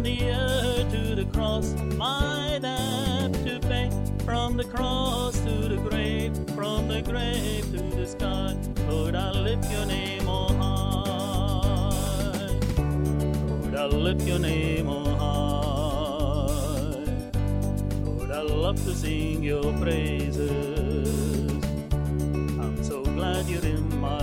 the earth to the cross, my debt to pay. From the cross to the grave, from the grave to the sky, Lord, I lift your name on high. Lord, I lift your name on high. Lord, I love to sing your praises. I'm so glad you're in my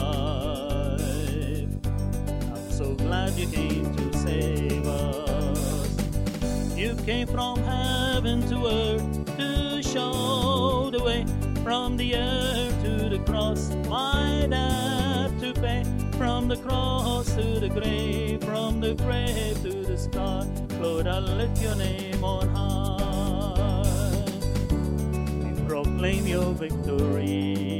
life. I'm so glad you came to save us. You came from heaven to earth to show the way. From the earth to the cross, my debt to pay. From the cross to the grave, from the grave to the sky, Lord, I lift your name on high. We proclaim your victory.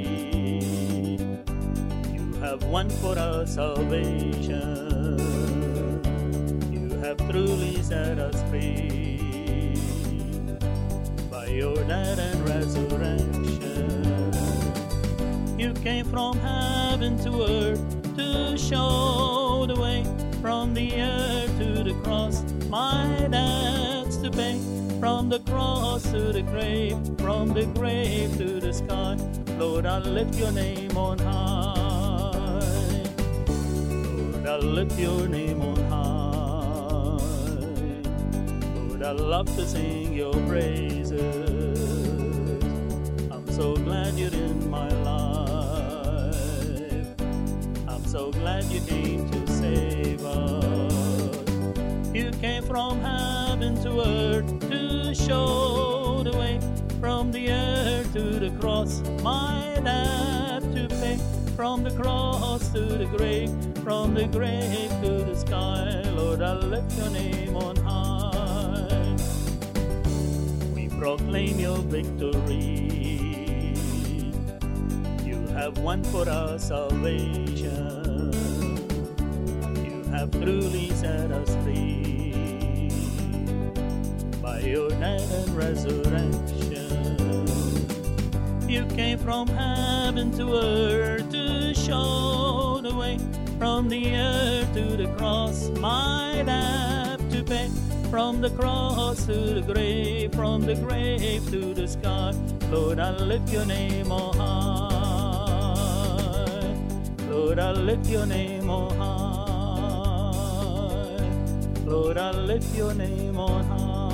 You have won for us salvation. You have truly set us free by your death and resurrection. You came from heaven to earth to show the way. From the earth to the cross, my debts to pay. From the cross to the grave, from the grave to the sky, Lord, I lift your name on high. Lord, I lift your name on high. Lord, I love to sing your praises. I'm so glad you're in my life. I'm so glad you came to save us. You came from heaven to earth to show the way. From the earth to the cross, my debt to pay. From the cross to the grave, from the grave to the sky, Lord, I lift your name on high. We proclaim your victory. You have won for us salvation. You have truly set us free by your death and resurrection. You came from heaven to earth to show the way. From the earth to the cross, my debt to pay. From the cross to the grave, from the grave to the sky, Lord, I lift your name on high. Lord, I lift your name on high. Lord, I lift your name on high.